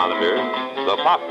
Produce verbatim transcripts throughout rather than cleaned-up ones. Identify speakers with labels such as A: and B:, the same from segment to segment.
A: monitor, the Fox.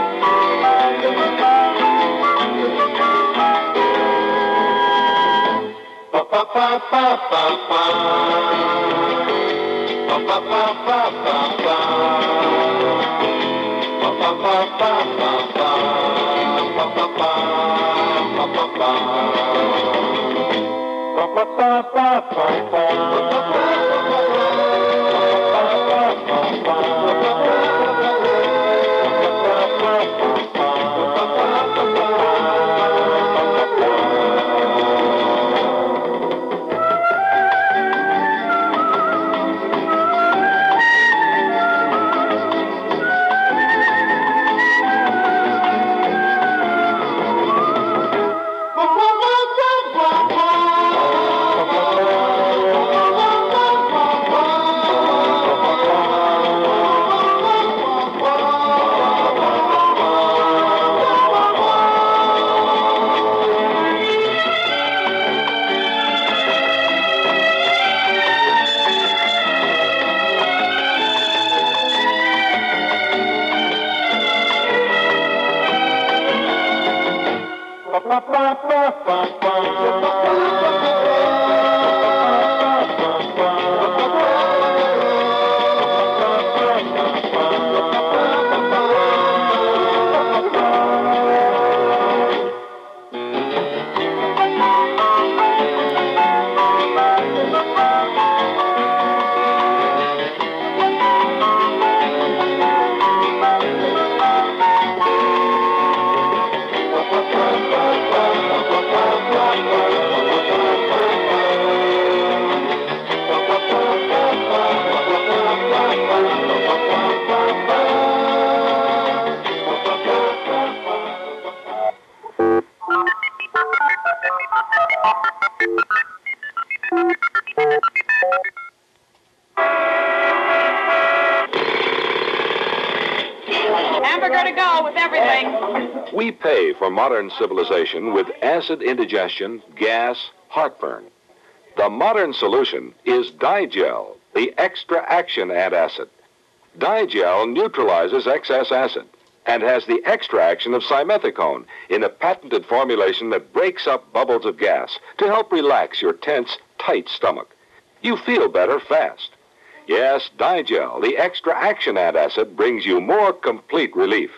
B: Hamburger to go with everything.
C: We pay for modern civilization with acid indigestion, gas, heartburn. The modern solution is Digel, the extra action antacid. Digel neutralizes excess acid and has the extra action of simethicone in a patented formulation that breaks up bubbles of gas to help relax your tense, tight stomach. You feel better fast. Yes, Digel, the extra action antacid, brings you more complete relief.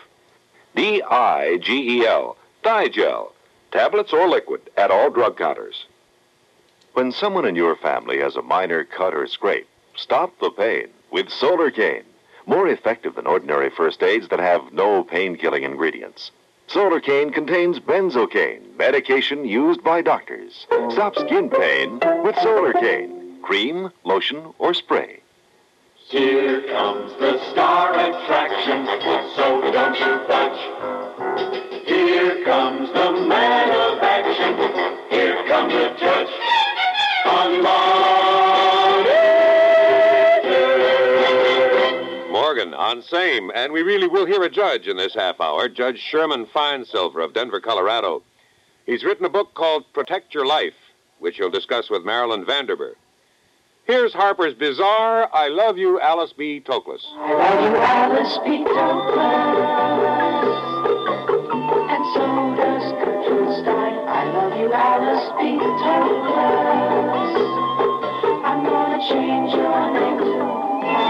C: D I G E L, Digel, tablets or liquid at all drug counters.
D: When someone in your family has a minor cut or scrape, stop the pain with Solarcaine. More effective than ordinary first aids that have no pain-killing ingredients. Solarcaine contains benzocaine, medication used by doctors. Stop skin pain with Solarcaine. Cream, lotion, or spray.
E: Here comes the star attraction, so don't you budge. Here comes the man of action. Here comes the judge on Monitor.
A: Morgan on Same, and we really will hear a judge in this half hour, Judge Sherman Finesilver of Denver, Colorado. He's written a book called Protect Your Life, which he'll discuss with Marilyn Vanderber. Here's Harper's bizarre I Love You, Alice B. Toklas.
F: I love you, Alice B. Toklas, and so does Gertrude Stein. I love you, Alice B. Toklas. I'm gonna change your name to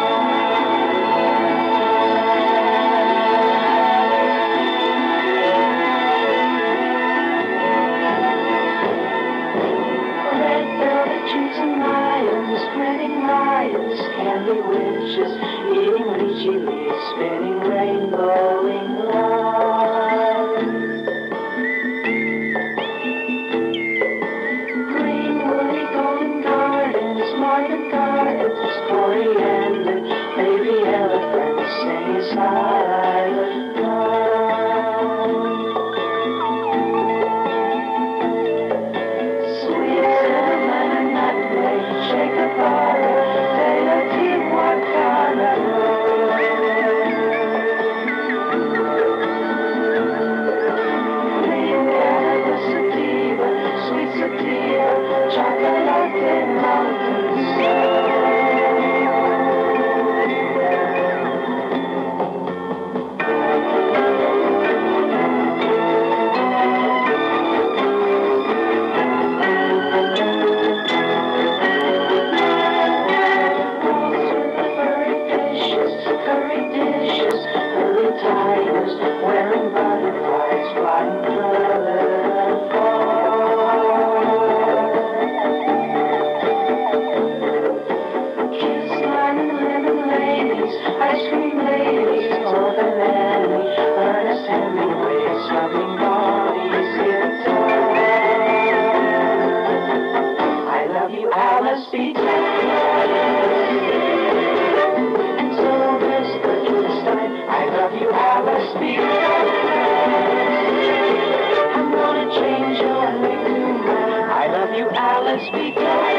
F: red velvet jeans and lions, grinning lions, candy witches, eating lychee leaves, spinning rainbowing lines. Green woody golden gardens, market gardens, coriander, baby elephants, singing silent night. Sweet cinnamon and nutmeg, shake a fire, de la Tijuana. I love you, Alice B.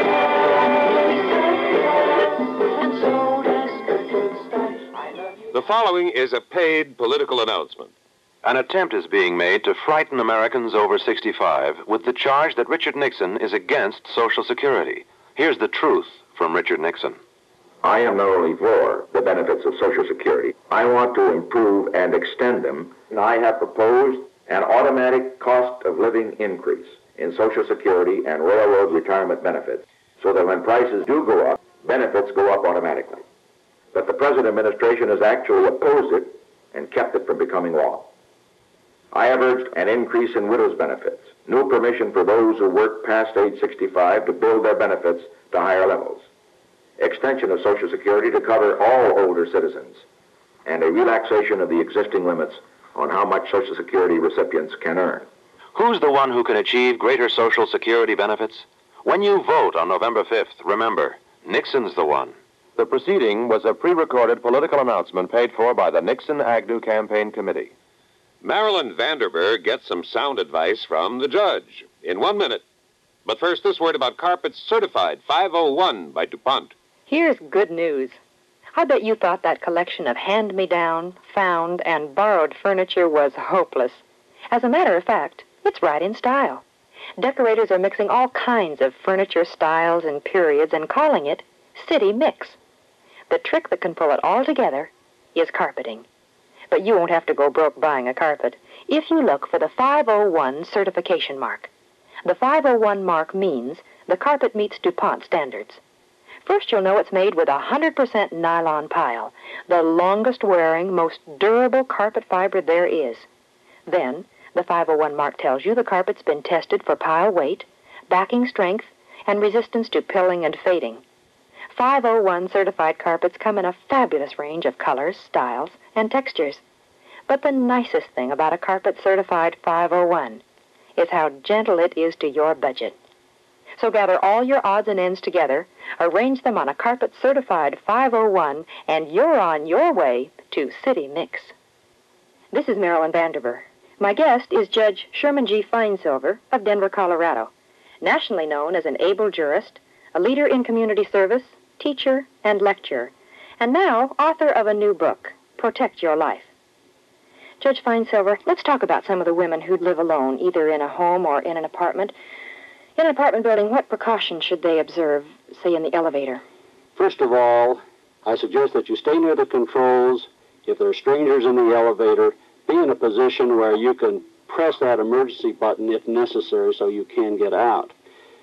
F: And so does Gertrude Stein. I love you.
A: The following is a paid political announcement.
D: An attempt is being made to frighten Americans over sixty-five with the charge that Richard Nixon is against Social Security. Here's the truth from Richard Nixon.
G: I am not only for the benefits of Social Security, I want to improve and extend them. And I have proposed an automatic cost of living increase in Social Security and railroad retirement benefits so that when prices do go up, benefits go up automatically. But the present administration has actually opposed it and kept it from becoming law. I have urged an increase in widows' benefits, new permission for those who work past age sixty-five to build their benefits to higher levels, extension of Social Security to cover all older citizens, and a relaxation of the existing limits on how much Social Security recipients can earn.
D: Who's the one who can achieve greater Social Security benefits? When you vote on November fifth, remember, Nixon's the one. The proceeding was a pre-recorded political announcement paid for by the Nixon-Agnew Campaign Committee.
A: Marilyn Vanderberg gets some sound advice from the judge in one minute. But first, this word about carpets certified five oh one by DuPont.
H: Here's good news. I bet you thought that collection of hand-me-down, found, and borrowed furniture was hopeless. As a matter of fact, it's right in style. Decorators are mixing all kinds of furniture styles and periods and calling it City Mix. The trick that can pull it all together is carpeting. But you won't have to go broke buying a carpet if you look for the five oh one certification mark. The five oh one mark means the carpet meets DuPont standards. First, you'll know it's made with one hundred percent nylon pile, the longest-wearing, most durable carpet fiber there is. Then, the five oh one mark tells you the carpet's been tested for pile weight, backing strength, and resistance to pilling and fading. five oh one certified carpets come in a fabulous range of colors, styles, and textures. But the nicest thing about a carpet certified five oh one is how gentle it is to your budget. So gather all your odds and ends together, arrange them on a carpet certified five oh one, and you're on your way to City Mix. This is Marilyn Vanderberg. My guest is Judge Sherman G. Feinsilver of Denver, Colorado, nationally known as an able jurist, a leader in community service, teacher, and lecturer, and now author of a new book, Protect Your Life. Judge Feinsilver, let's talk about some of the women who live alone, either in a home or in an apartment. In an apartment building, what precautions should they observe, say, in the elevator?
I: First of all, I suggest that you stay near the controls. If there are strangers in the elevator, be in a position where you can press that emergency button if necessary so you can get out.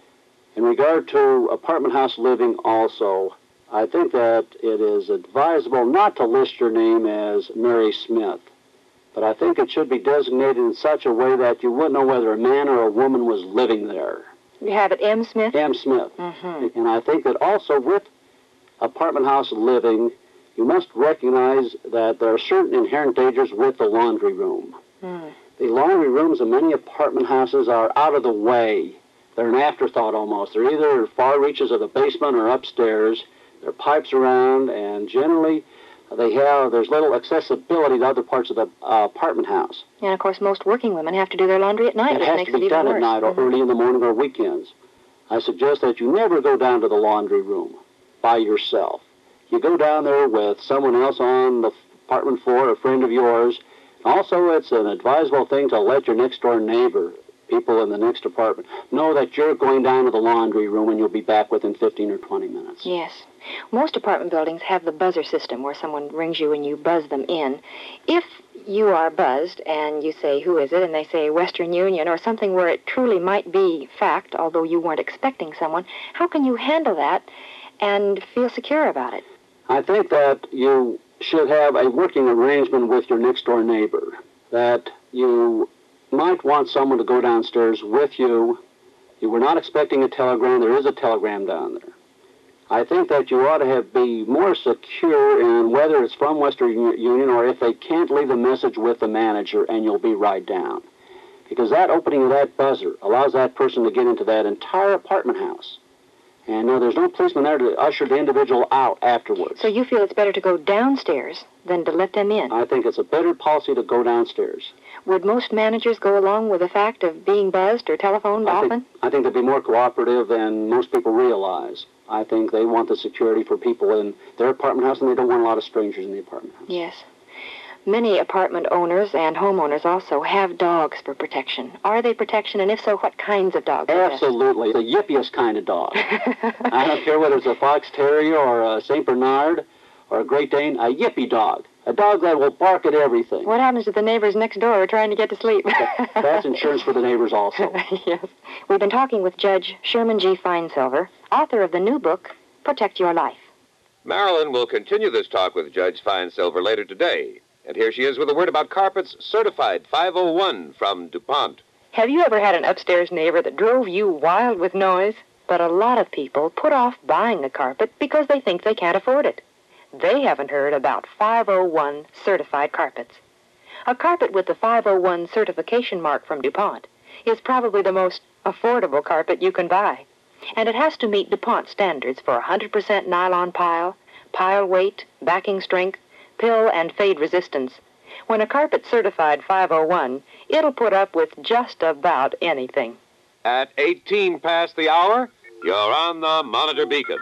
I: In regard to apartment house living also, I think that it is advisable not to list your name as Mary Smith, but I think it should be designated in such a way that you wouldn't know whether a man or a woman was living there.
H: You have it M. Smith?
I: M. Smith.
H: Mm-hmm.
I: And I think that also with apartment house living, you must recognize that there are certain inherent dangers with the laundry room.
H: Mm.
I: The laundry rooms in many apartment houses are out of the way. They're an afterthought almost. They're either far reaches of the basement or upstairs. There are pipes around, and generally they have, there's little accessibility to other parts of the uh, apartment house.
H: And, of course, most working women have to do their laundry at night,
I: It
H: which
I: has
H: makes
I: to be
H: it even
I: done
H: worse.
I: at night or
H: Mm-hmm.
I: early in the morning or weekends. I suggest that you never go down to the laundry room by yourself. You go down there with someone else on the apartment floor, a friend of yours. Also, it's an advisable thing to let your next-door neighbor, people in the next apartment, know that you're going down to the laundry room and you'll be back within fifteen or twenty minutes.
H: Yes. Most apartment buildings have the buzzer system where someone rings you and you buzz them in. If you are buzzed and you say, who is it, and they say Western Union or something where it truly might be fact, although you weren't expecting someone, how can you handle that and feel secure about it?
I: I think that you should have a working arrangement with your next-door neighbor, that you might want someone to go downstairs with you. You were not expecting a telegram. There is a telegram down there. I think that you ought to have be more secure in whether it's from Western Union or if they can't leave a message with the manager and you'll be right down. Because that opening of that buzzer allows that person to get into that entire apartment house. And no, there's no policeman there to usher the individual out afterwards.
H: So you feel it's better to go downstairs than to let them in?
I: I think it's a better policy to go downstairs.
H: Would most managers go along with the fact of being buzzed or telephoned
I: I
H: often?
I: think, I think they'd be more cooperative than most people realize. I think they want the security for people in their apartment house, and they don't want a lot of strangers in the apartment house.
H: Yes. Many apartment owners and homeowners also have dogs for protection. Are they protection, and if so, what kinds of dogs are best?
I: Absolutely. The yippiest kind of dog. I don't care whether it's a Fox Terrier or a Saint Bernard or a Great Dane, a yippy dog. A dog that will bark at everything.
H: What happens to the neighbors next door who are trying to get to sleep?
I: That's insurance for the neighbors also.
H: Yes. We've been talking with Judge Sherman G. Finesilver, author of the new book, Protect Your Life.
A: Marilyn will continue this talk with Judge Finesilver later today. And here she is with a word about carpets certified five oh one from DuPont.
H: Have you ever had an upstairs neighbor that drove you wild with noise? But a lot of people put off buying a carpet because they think they can't afford it. They haven't heard about five oh one certified carpets. A carpet with the five oh one certification mark from DuPont is probably the most affordable carpet you can buy. And it has to meet DuPont standards for one hundred percent nylon pile, pile weight, backing strength, pill and fade resistance. When a carpet's certified five oh one, it'll put up with just about anything.
A: At eighteen past the hour, you're on the Monitor Beacon.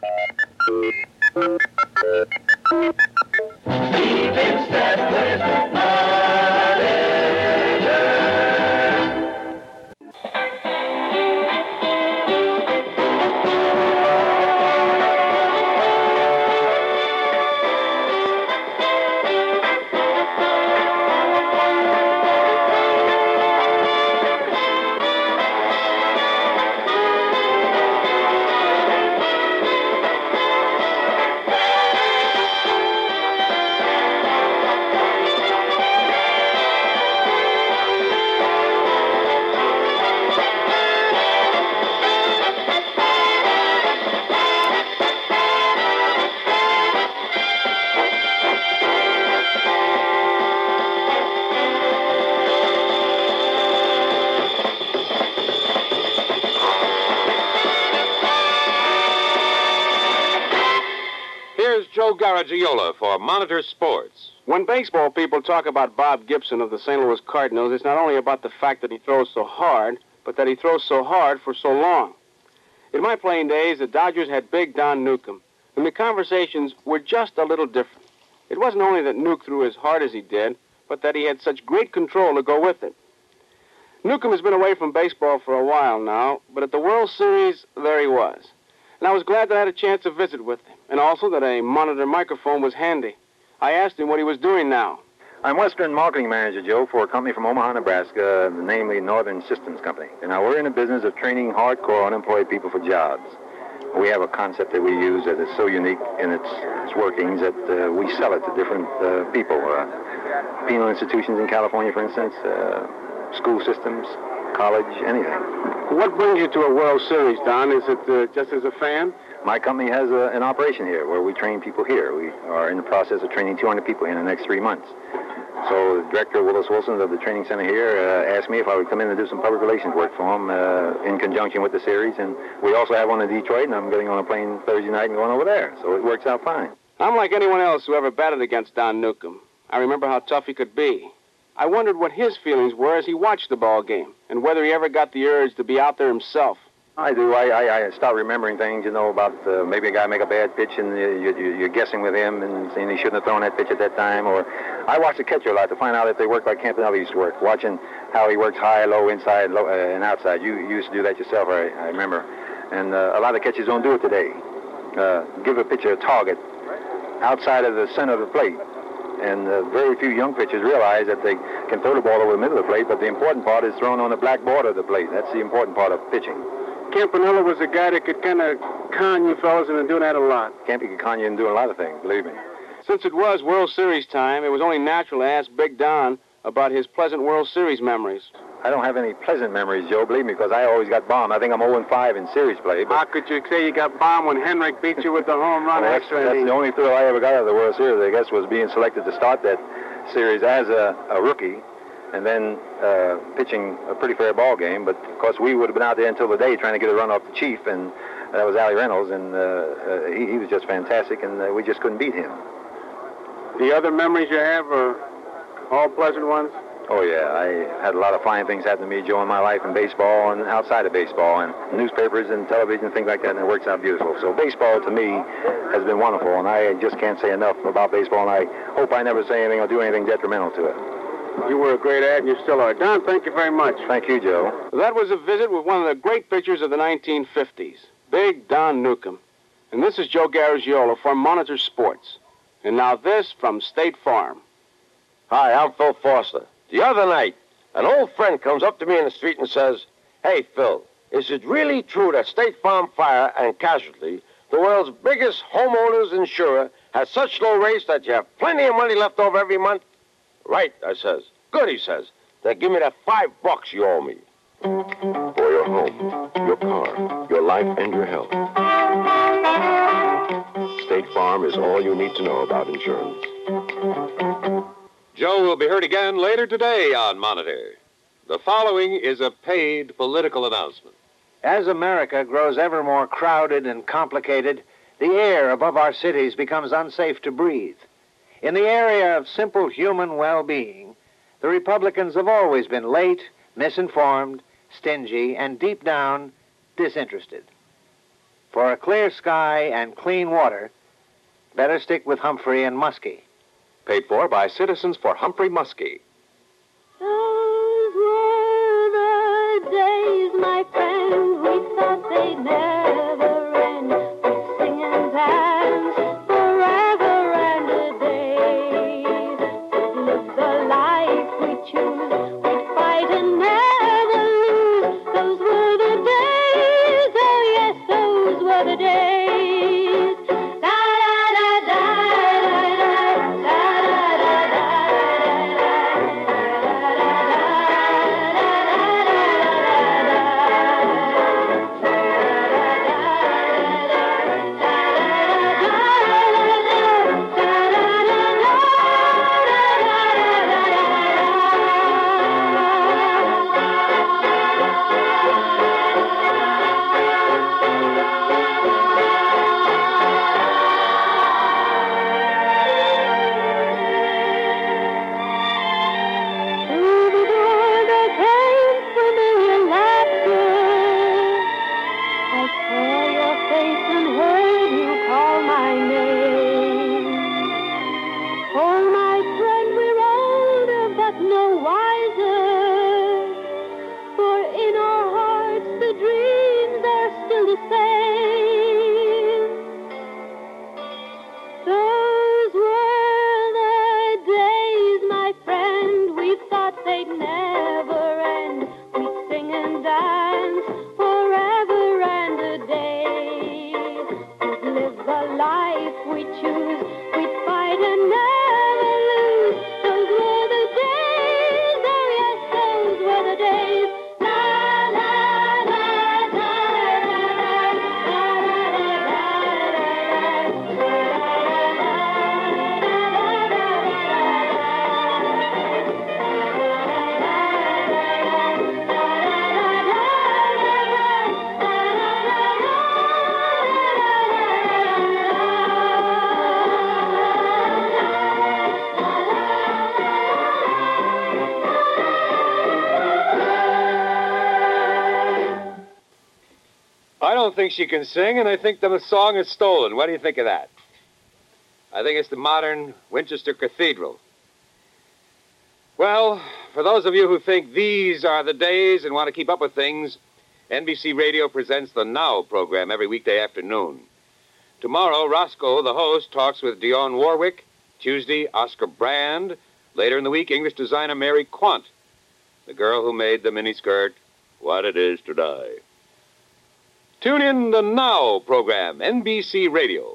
A: Joe Garagiola for Monitor Sports.
J: When baseball people talk about Bob Gibson of the Saint Louis Cardinals, it's not only about the fact that he throws so hard, but that he throws so hard for so long. In my playing days, the Dodgers had Big Don Newcomb, and the conversations were just a little different. It wasn't only that Nuke threw as hard as he did, but that he had such great control to go with it. Newcomb has been away from baseball for a while now, but at the World Series, there he was. And I was glad that I had a chance to visit with him, and also that a monitor microphone was handy. I asked him what he was doing now.
K: I'm Western Marketing Manager, Joe, for a company from Omaha, Nebraska, namely Northern Systems Company. And now we're in the business of training hardcore unemployed people for jobs. We have a concept that we use that is so unique in its, its workings that uh, we sell it to different uh, people. Uh, penal institutions in California, for instance, uh, school systems, college, anything.
J: What brings you to a World Series, Don? Is it uh, just as a fan?
K: My company has a, an operation here where we train people here. We are in the process of training two hundred people in the next three months. So the director, Willis Wilson, of the training center here, uh, asked me if I would come in and do some public relations work for him uh, in conjunction with the series. And we also have one in Detroit, and I'm getting on a plane Thursday night and going over there. So it works out fine.
J: I'm like anyone else who ever batted against Don Newcomb. I remember how tough he could be. I wondered what his feelings were as he watched the ball game, and whether he ever got the urge to be out there himself.
K: I do. I, I, I start remembering things, you know, about uh, maybe a guy make a bad pitch and you, you, you're guessing with him and saying he shouldn't have thrown that pitch at that time. Or I watch the catcher a lot to find out if they work like Campanella used to work, watching how he works high, low, inside, low, uh, and outside. You, you used to do that yourself, I, I remember. And uh, a lot of catchers don't do it today. Uh, give a pitcher a target outside of the center of the plate. And uh, very few young pitchers realize that they can throw the ball over the middle of the plate, but the important part is thrown on the black border of the plate. That's the important part of pitching.
J: Campanella was a guy that could kind of con you fellas into doing that a lot.
K: Campy could con you into doing a lot of things, believe me.
J: Since it was World Series time, it was only natural to ask Big Don about his pleasant World Series memories.
K: I don't have any pleasant memories, Joe, believe me, because I always got bombed. I think I'm oh and five in series play. But
J: how could you say you got bombed when Henrik beat you with the home run
K: well,
J: extra?
K: That's, that's the only thrill I ever got out of the World Series, I guess, was being selected to start that series as a, a rookie and then uh, pitching a pretty fair ball game. But, of course, we would have been out there until the day trying to get a run off the Chief, and that was Allie Reynolds, and uh, uh, he, he was just fantastic, and uh, we just couldn't beat him.
J: The other memories you have are all pleasant ones?
K: Oh, yeah. I had a lot of fine things happen to me, Joe, in my life in baseball and outside of baseball and newspapers and television, things like that, and it works out beautiful. So baseball, to me, has been wonderful, and I just can't say enough about baseball, and I hope I never say anything or do anything detrimental to it.
J: You were a great ad, and you still are. Don, thank you very much.
K: Thank you, Joe.
J: That was a visit with one of the great pitchers of the nineteen fifties, Big Don Newcomb. And this is Joe Garagiola from Monitor Sports. And now this from State Farm.
L: Hi, I'm Phil Foster. The other night, an old friend comes up to me in the street and says, "Hey, Phil, is it really true that State Farm Fire and Casualty, the world's biggest homeowners insurer, has such low rates that you have plenty of money left over every month?" "Right," I says. "Good," he says. "Then give me that five bucks you owe me."
D: For your home, your car, your life, and your health, State Farm is all you need to know about insurance.
A: Joe will be heard again later today on Monitor. The following is a paid political announcement.
M: As America grows ever more crowded and complicated, the air above our cities becomes unsafe to breathe. In the area of simple human well-being, the Republicans have always been late, misinformed, stingy, and deep down, disinterested. For a clear sky and clean water, better stick with Humphrey and Muskie.
C: Paid for by Citizens for Humphrey Muskie.
F: Those were the days, my friend, we thought they'd never end. We'd sing and dance forever and a day. We'd live the life we choose, we'd fight and never lose. Those were the days, oh yes, those were the days.
A: I don't think she can sing, and I think the song is stolen. What do you think of that? I think it's the modern Winchester Cathedral. Well, for those of you who think these are the days and want to keep up with things, N B C Radio presents the Now program every weekday afternoon. Tomorrow, Roscoe, the host, talks with Dionne Warwick. Tuesday, Oscar Brand. Later in the week, English designer Mary Quant, the girl who made the miniskirt, What It Is to Die. Tune in the Now program, N B C Radio.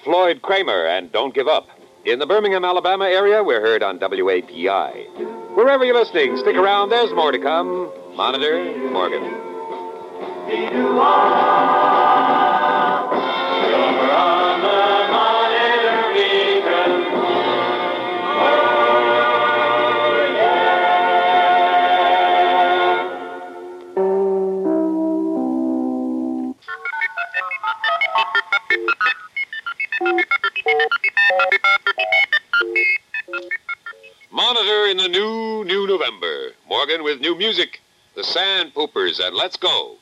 A: Floyd Kramer and Don't Give Up. In the Birmingham, Alabama area, we're heard on W A P I. Wherever you're listening, stick around. There's more to come. Monitor, Morgan. Monitor in the new, new November. Morgan with new music. The Sand Poopers and Let's Go.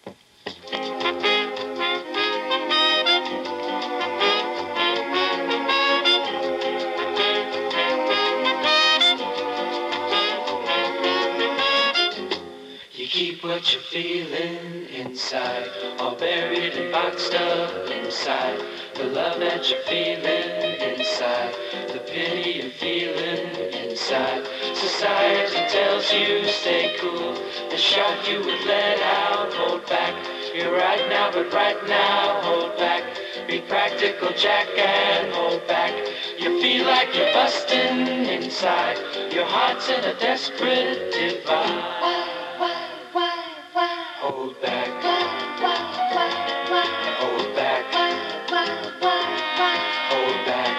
F: You keep what you're feeling inside, all buried and boxed up inside. The love that you're feeling inside, the pity you're feeling inside. Society tells you stay cool, the shot you would let out, hold back. You're right now, but right now, hold back. Be practical, Jack, and hold back. You feel like you're busting inside, your heart's in a desperate divide. Hold back. Hold back. Hold back.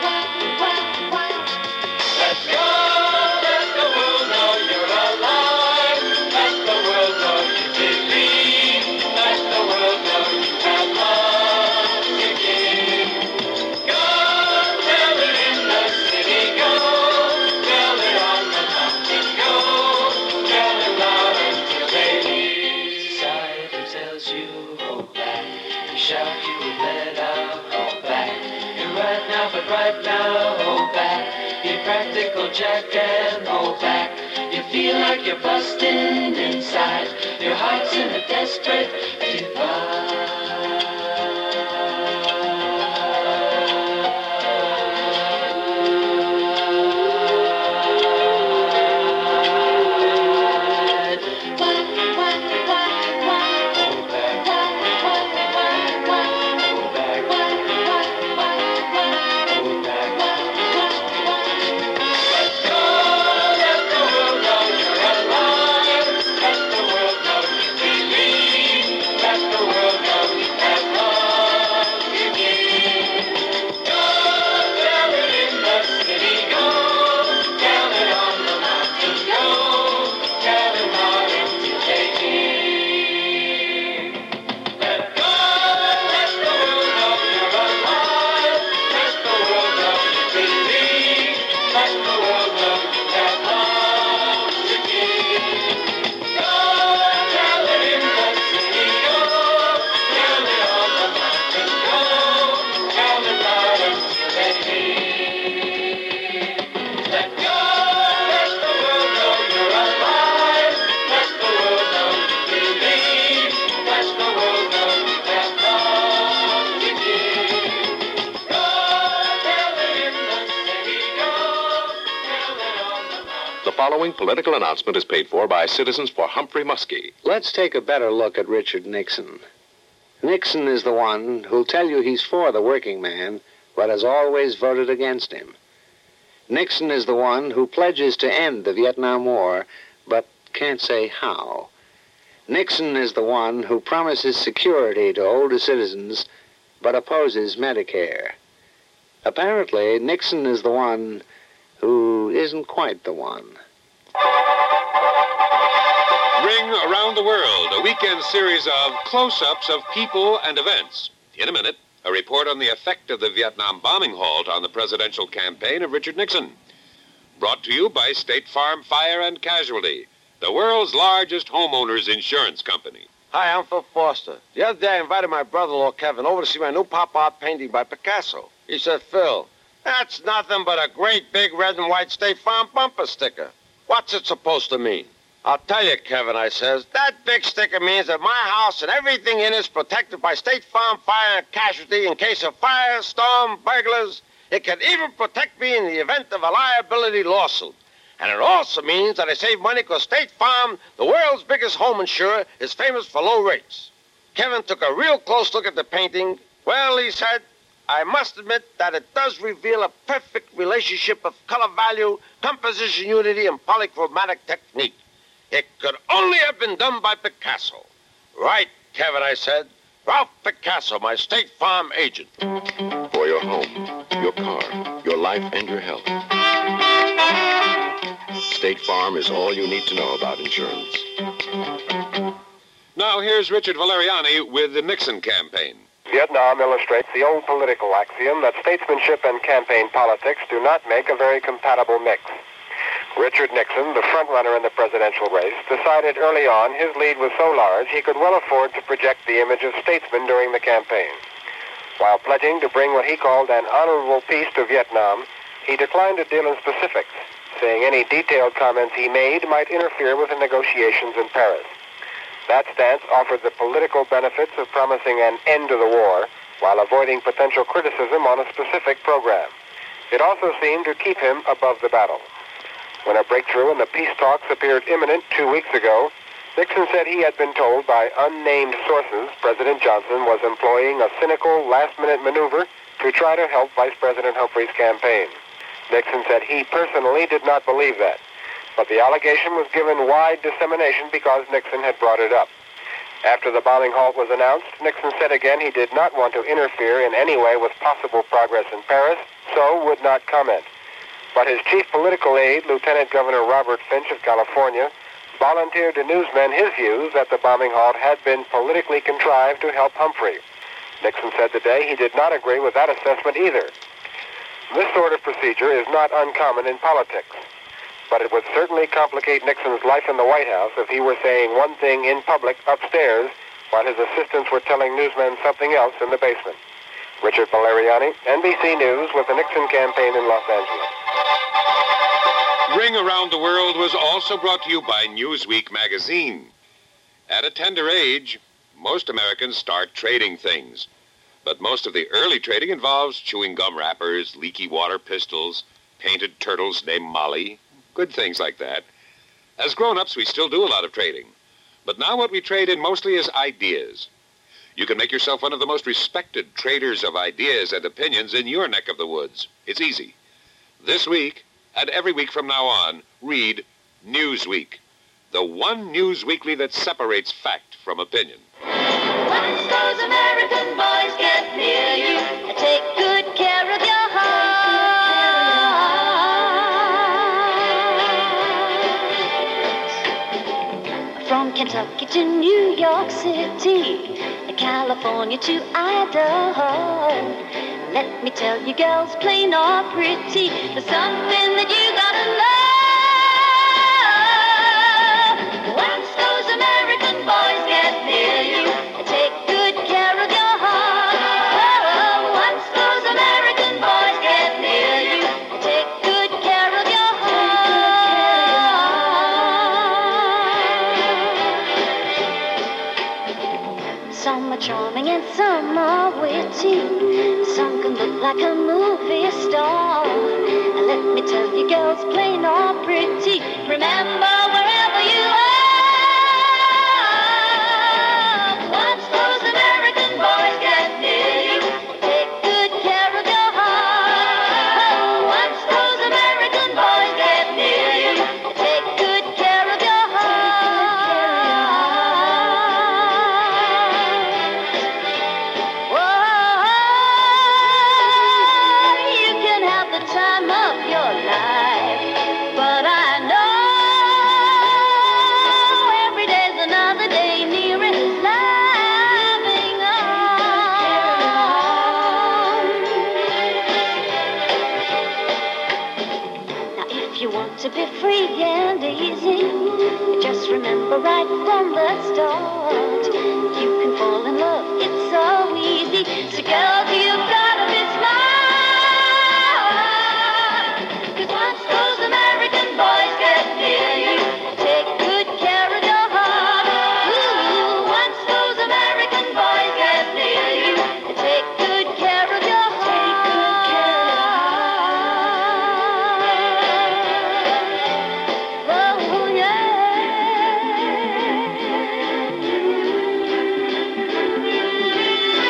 F: Let go. Let the world know you're alive. Let the world know you believe. Let the world know you have love to give. Go, tell it in the city. Go, tell it on the mountain. Go, tell it loud until they leave. Society tells you hold back. You shout, you would let out, hold back. You're right now, but right now, hold back. Be practical, Jack, and hold back. You feel like you're busting inside. Your heart's in a desperate
C: The following political announcement is paid for by Citizens for Humphrey Muskie.
M: Let's take a better look at Richard Nixon. Nixon is the one who'll tell you he's for the working man, but has always voted against him. Nixon is the one who pledges to end the Vietnam War, but can't say how. Nixon is the one who promises security to older citizens, but opposes Medicare. Apparently, Nixon is the one who isn't quite the one.
A: Ring Around the World, a weekend series of close-ups of people and events. In a minute, a report on the effect of the Vietnam bombing halt on the presidential campaign of Richard Nixon. Brought to you by State Farm Fire and Casualty, the world's largest homeowners insurance company.
L: Hi, I'm Phil Foster. The other day I invited my brother-in-law, Kevin, over to see my new pop art painting by Picasso. He said, Phil, that's nothing but a great big red and white State Farm bumper sticker. What's it supposed to mean? I'll tell you, Kevin, I says, that big sticker means that my house and everything in it is protected by State Farm Fire and Casualty in case of fire, storm, burglars. It can even protect me in the event of a liability lawsuit. And it also means that I save money because State Farm, the world's biggest home insurer, is famous for low rates. Kevin took a real close look at the painting. Well, he said, I must admit that it does reveal a perfect relationship of color value, composition unity, and polychromatic technique. It could only have been done by Picasso. Right, Kevin, I said. Ralph Picasso, my State Farm agent.
D: For your home, your car, your life, and your health. State Farm is all you need to know about insurance.
A: Now here's Richard Valeriani with the Nixon campaign.
N: Vietnam illustrates the old political axiom that statesmanship and campaign politics do not make a very compatible mix. Richard Nixon, the frontrunner in the presidential race, decided early on his lead was so large he could well afford to project the image of statesman during the campaign. While pledging to bring what he called an honorable peace to Vietnam, he declined to deal in specifics, saying any detailed comments he made might interfere with the negotiations in Paris. That stance offered the political benefits of promising an end to the war while avoiding potential criticism on a specific program. It also seemed to keep him above the battle. When a breakthrough in the peace talks appeared imminent two weeks ago, Nixon said he had been told by unnamed sources President Johnson was employing a cynical last-minute maneuver to try to help Vice President Humphrey's campaign. Nixon said he personally did not believe that, but the allegation was given wide dissemination because Nixon had brought it up. After the bombing halt was announced, Nixon said again he did not want to interfere in any way with possible progress in Paris, so would not comment. But his chief political aide, Lieutenant Governor Robert Finch of California, volunteered to newsmen his views that the bombing halt had been politically contrived to help Humphrey. Nixon said today he did not agree with that assessment either. This sort of procedure is not uncommon in politics, but it would certainly complicate Nixon's life in the White House if he were saying one thing in public upstairs while his assistants were telling newsmen something else in the basement. Richard Valeriani, N B C News, with the Nixon campaign in Los Angeles.
A: Ring Around the World was also brought to you by Newsweek magazine. At a tender age, most Americans start trading things. But most of the early trading involves chewing gum wrappers, leaky water pistols, painted turtles named Molly, good things like that. As grown-ups, we still do a lot of trading. But now what we trade in mostly is ideas. You can make yourself one of the most respected traders of ideas and opinions in your neck of the woods. It's easy. This week, and every week from now on, read Newsweek, the one news weekly that separates fact from opinion.
F: Once those American boys get near you, take good care of your heart. From Kentucky to New York City, California to Idaho, let me tell you, girls, plain or pretty, there's something that you gotta love. Once those American boys get near you, take good care of your heart. Once those American boys get near you, take good care of your heart. Some are charming and some are witty. Some can look like a movie star. And let me tell you, girls, plain or pretty, remember wherever you are. Once those American boys get near you, take good care of your heart. Once those American boys get near you, take good care of your time of your life, but I know every day's another day nearest living on. Now if you want to be free and easy, just remember right from the start, you can fall in love, it's so easy. So girls, you've got to be smart. Once those American boys get near you, take good care of your heart. Ooh, once those American boys get near you, take good care of your heart. Take good care of your heart. Oh, yeah.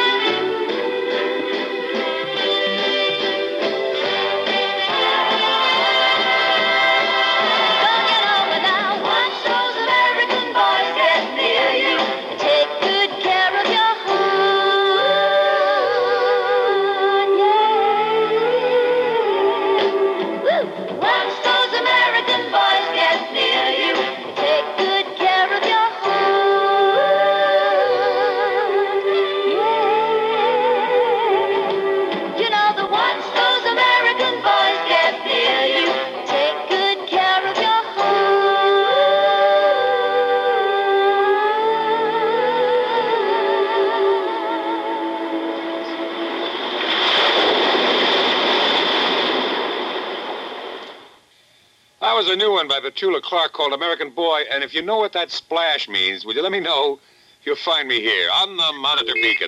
A: that was a new one by Petula Clark called American Boy, and if you know what that splash means, would you let me know? You'll find me here on the Monitor Beacon.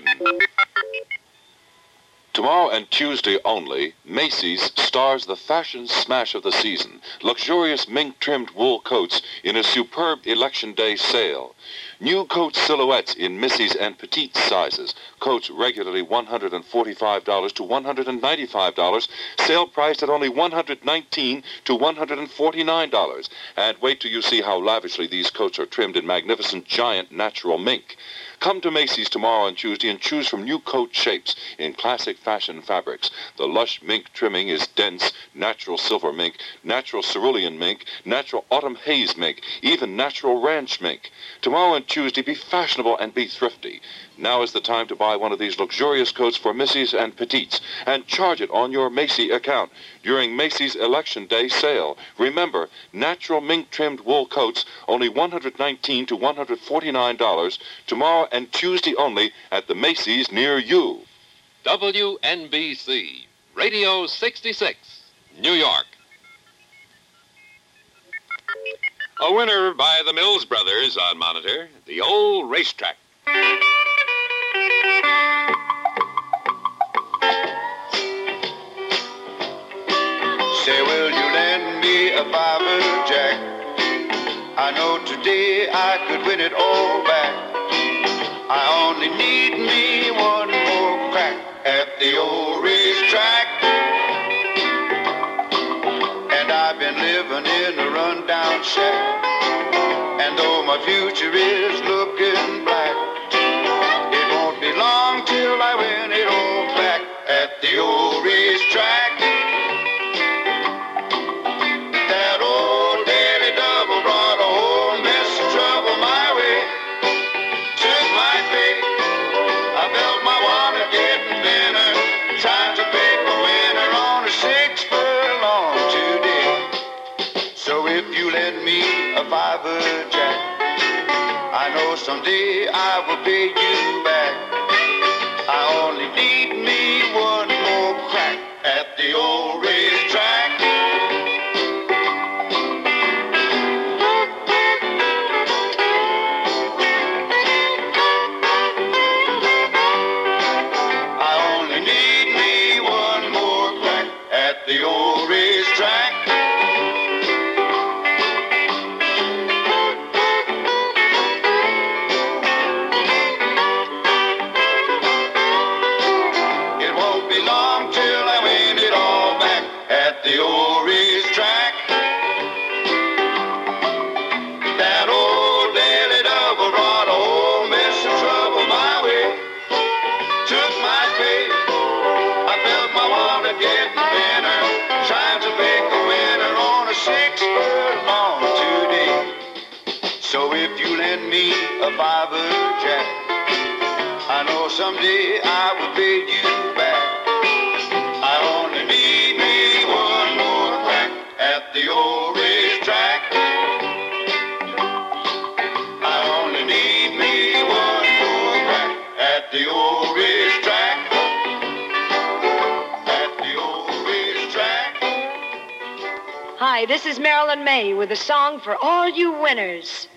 O: Tomorrow and Tuesday only, Macy's stars the fashion smash of the season. Luxurious mink-trimmed wool coats in a superb Election Day sale. New coat silhouettes in Missy's and petite sizes. Coats regularly one hundred forty-five dollars to one hundred ninety-five dollars. Sale priced at only one hundred nineteen dollars to one hundred forty-nine dollars. And wait till you see how lavishly these coats are trimmed in magnificent giant natural mink. Come to Macy's tomorrow and Tuesday and choose from new coat shapes in classic fashion fabrics. The lush mink trimming is dense, natural silver mink, natural cerulean mink, natural autumn haze mink, even natural ranch mink. Tomorrow and Tuesday, be fashionable and be thrifty. Now is the time to buy one of these luxurious coats for Missy's and Petites and charge it on your Macy account during Macy's Election Day sale. Remember, natural mink-trimmed wool coats, only one hundred nineteen dollars to one hundred forty-nine dollars, tomorrow and Tuesday only at the Macy's near you.
P: W N B C, Radio sixty-six, New York.
A: A winner by the Mills Brothers on Monitor, the old racetrack.
E: Say, will you lend me a fiver, Jack? I know today I could win it all back. I only need me one more crack at the old racetrack. And I've been living in a rundown shack. And though my future is looking black, it won't be long till I win it all back at the old racetrack. That old Daily Double brought a whole mess of trouble my way. Took my pay, I felt my wallet getting thinner, trying to pick a winner on a six furlong today. So if you lend me a fiver, Jack, I know someday I will pay you back. I only need me one more crack at the old racetrack. I only need me one more crack at the old racetrack. The old racetrack. That old Daily Double brought a whole mess of trouble my way. Took my pay, I felt my wallet getting thinner, trying to pick a winner on a six furlong today. So if you lend me a fiver, Jack, I know someday I will pay you back. I only need me one more crack at the old racetrack. I only need me one more crack at the old racetrack. At the old racetrack.
Q: Hi, this is Marilyn May with a song for all you winners.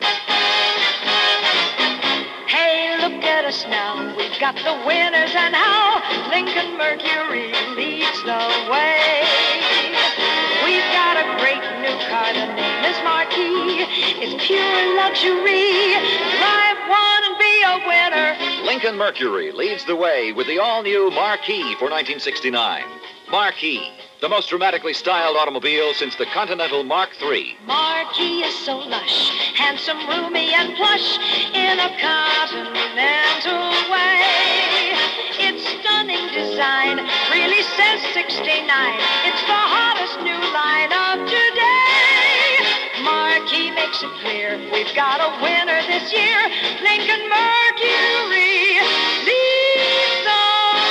Q: Hey, look at us now, we've got the winners, and how Lincoln Mercury leads the way. We've got a great new car, the name is Marquis. It's pure luxury. Drive one and be a winner.
R: Lincoln Mercury leads the way with the all-new Marquis for nineteen sixty-nine. Marquis, the most dramatically styled automobile since the Continental Mark three.
Q: Marquis is so lush, handsome, roomy, and plush in a continental way. Its stunning design really says sixty-nine. It's the hottest new line of today. Marquis makes it clear we've got a winner this year. Lincoln Mercury leads the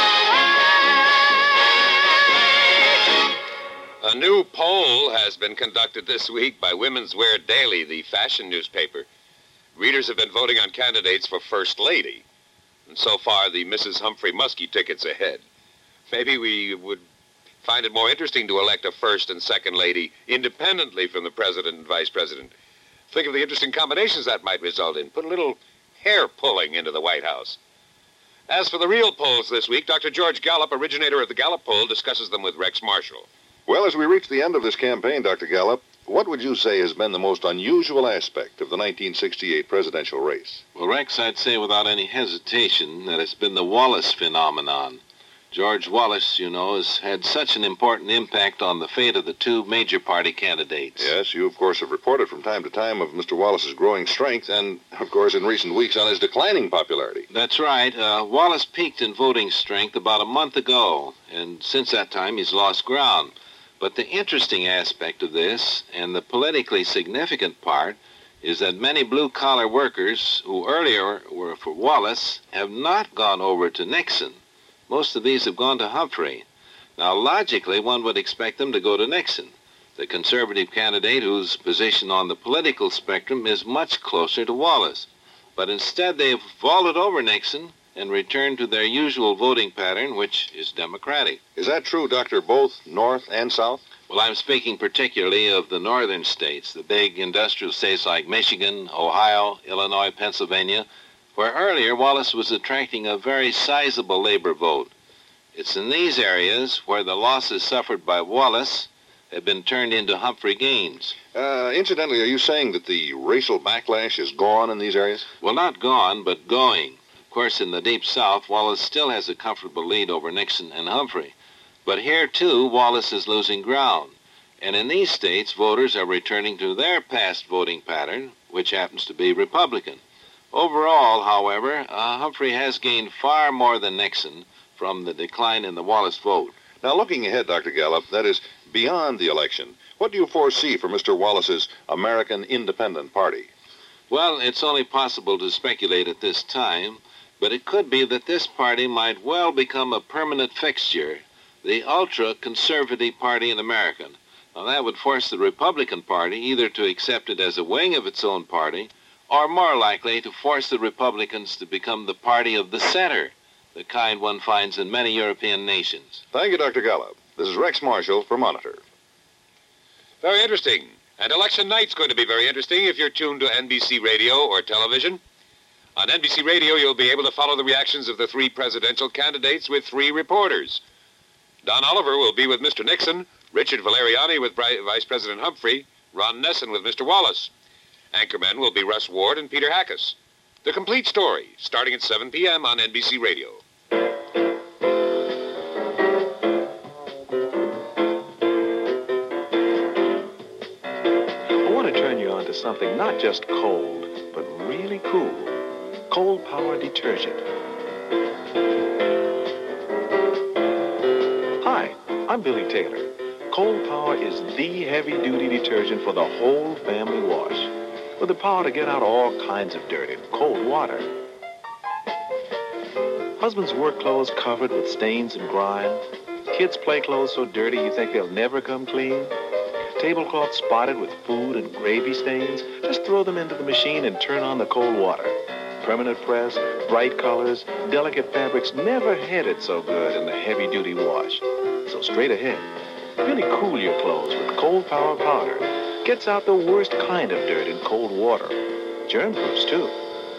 A: A new poll has been conducted this week by Women's Wear Daily, the fashion newspaper. Readers have been voting on candidates for First Lady. And so far, the Missus Humphrey Muskie ticket's ahead. Maybe we would find it more interesting to elect a first and second lady independently from the president and vice president. Think of the interesting combinations that might result in. Put a little hair pulling into the White House. As for the real polls this week, Doctor George Gallup, originator of the Gallup poll, discusses them with Rex Marshall.
S: Well, as we reach the end of this campaign, Doctor Gallup, what would you say has been the most unusual aspect of the nineteen sixty-eight presidential race?
T: Well, Rex, I'd say without any hesitation that it's been the Wallace phenomenon. George Wallace, you know, has had such an important impact on the fate of the two major party candidates.
S: Yes, you, of course, have reported from time to time of Mister Wallace's growing strength and, of course, in recent weeks on his declining popularity.
T: That's right. Uh, Wallace peaked in voting strength about a month ago, and since that time he's lost ground. But the interesting aspect of this, and the politically significant part, is that many blue-collar workers who earlier were for Wallace have not gone over to Nixon. Most of these have gone to Humphrey. Now, logically, one would expect them to go to Nixon, the conservative candidate whose position on the political spectrum is much closer to Wallace. But instead, they've vaulted over Nixon and returned to their usual voting pattern, which is Democratic.
S: Is that true, Doctor, both North and South?
T: Well, I'm speaking particularly of the northern states, the big industrial states like Michigan, Ohio, Illinois, Pennsylvania, where earlier Wallace was attracting a very sizable labor vote. It's in these areas where the losses suffered by Wallace have been turned into Humphrey gains.
S: Uh, incidentally, are you saying that the racial backlash is gone in these areas?
T: Well, not gone, but going. Of course, in the Deep South, Wallace still has a comfortable lead over Nixon and Humphrey. But here, too, Wallace is losing ground. And in these states, voters are returning to their past voting pattern, which happens to be Republican. Overall, however, uh, Humphrey has gained far more than Nixon from the decline in the Wallace vote.
S: Now, looking ahead, Doctor Gallup, that is, beyond the election, what do you foresee for Mister Wallace's American Independent Party?
T: Well, it's only possible to speculate at this time, but it could be that this party might well become a permanent fixture, the ultra-conservative party in America. Now, that would force the Republican Party either to accept it as a wing of its own party, or more likely to force the Republicans to become the party of the center, the kind one finds in many European nations.
S: Thank you, Doctor Gallup. This is Rex Marshall for Monitor.
A: Very interesting. And election night's going to be very interesting if you're tuned to N B C radio or television. On N B C radio, you'll be able to follow the reactions of the three presidential candidates with three reporters. Don Oliver will be with Mister Nixon, Richard Valeriani with Vice President Humphrey, Ron Nessen with Mister Wallace. Anchormen will be Russ Ward and Peter Hackus. The complete story, starting at seven p.m. on N B C Radio.
U: I want to turn you on to something not just cold, but really cool. Cold Power Detergent. Hi, I'm Billy Taylor. Cold Power is the heavy-duty detergent for the whole family wash, with the power to get out all kinds of dirt in cold water. Husbands' work clothes covered with stains and grime. Kids' play clothes so dirty you think they'll never come clean. Tablecloths spotted with food and gravy stains. Just throw them into the machine and turn on the cold water. Permanent press, bright colors, delicate fabrics never had it so good in the heavy-duty wash. So straight ahead, really cool your clothes with Cold Power powder. Gets out the worst kind of dirt in cold water. Germ-proofs, too.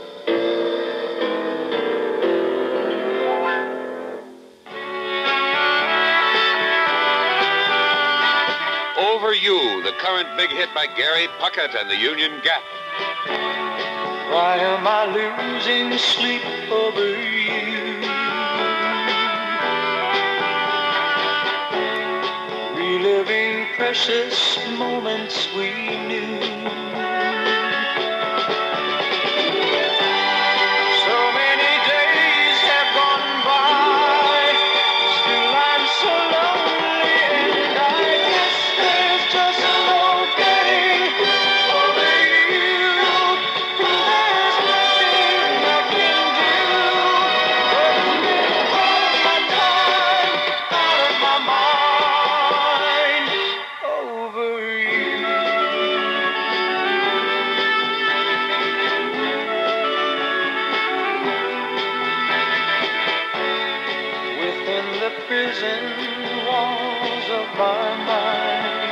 A: Over You, the current big hit by Gary Puckett and the Union Gap.
F: Why am I losing sleep over you? Reliving precious moments we knew. So many days have gone by, still I'm so lonely, and I guess there's just no getting over you. There's nothing I can do but live all my time out of my mind over you. of my mind.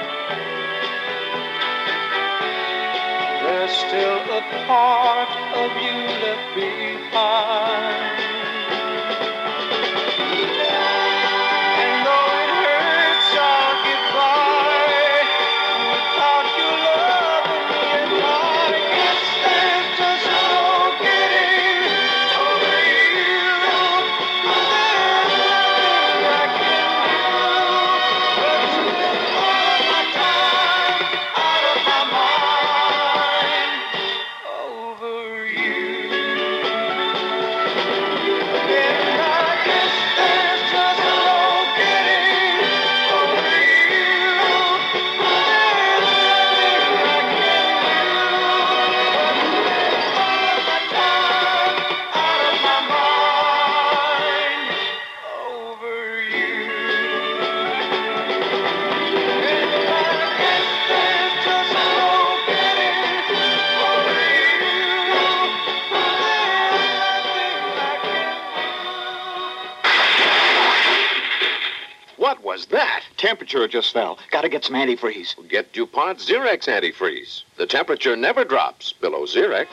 F: There's still a part of you left behind. And though it hurts our goodbye, without your love and me and I guess there's just no getting over you. There's nothing I can do but spend all of my time out of my mind over you. And I guess there's just no getting over you. There's nothing I can do but spend all of my time out of my mind over you. And I guess there's just no getting over you.
B: What was that? Temperature just fell. Gotta get some antifreeze.
L: Get DuPont Xerex antifreeze. The temperature never drops below Xerex.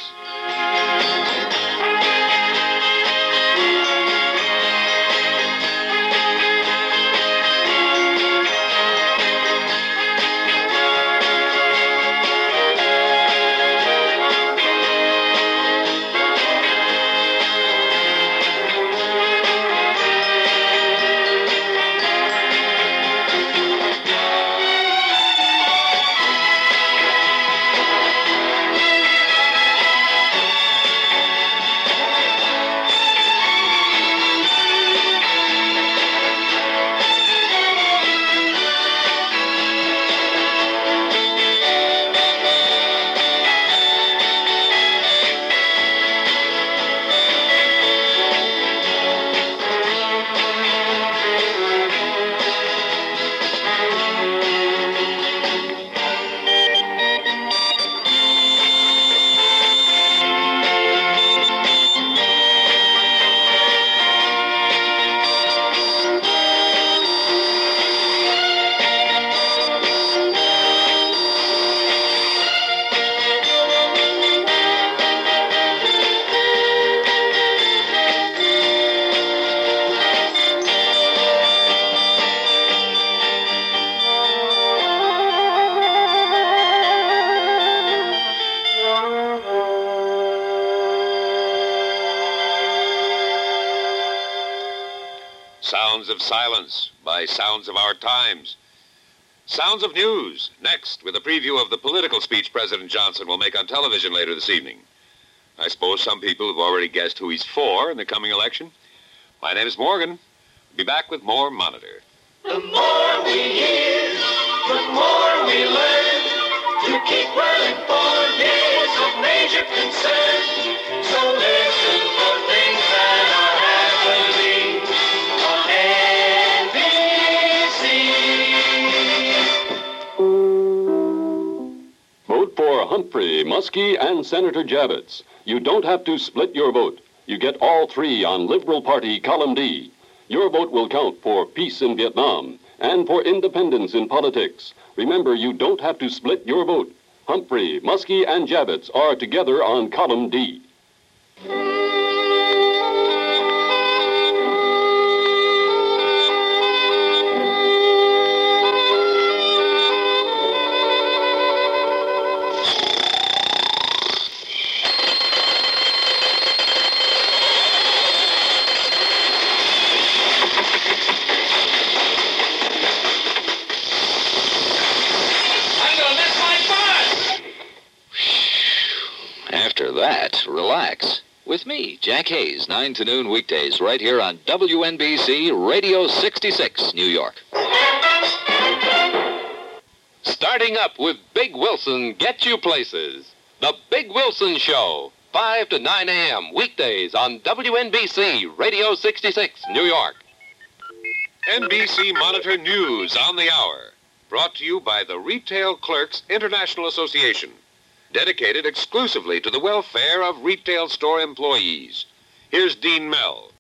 A: Sounds of Silence by Sounds of Our Times. Sounds of News, next, with a preview of the political speech President Johnson will make on television later this evening. I suppose some people have already guessed who he's for in the coming election. My name is Morgan. Be back with more Monitor.
F: The more we hear, the more we learn to keep well informed is of major concern. So listen for things that are happening on N B C.
V: Vote for Humphrey, Muskie, and Senator Javits. You don't have to split your vote. You get all three on Liberal Party Column D. Your vote will count for peace in Vietnam and for independence in politics. Remember, you don't have to split your vote. Humphrey, Muskie, and Javits are together on Column D.
R: After that, relax. With me, Jack Hayes, nine to noon weekdays, right here on W N B C Radio sixty-six, New York.
P: Starting up with Big Wilson Get You Places. The Big Wilson Show, five to nine a.m. weekdays on W N B C Radio sixty-six, New York.
A: N B C Monitor News on the Hour. Brought to you by the Retail Clerks International Association. Dedicated exclusively to the welfare of retail store employees. Here's Dean Mell.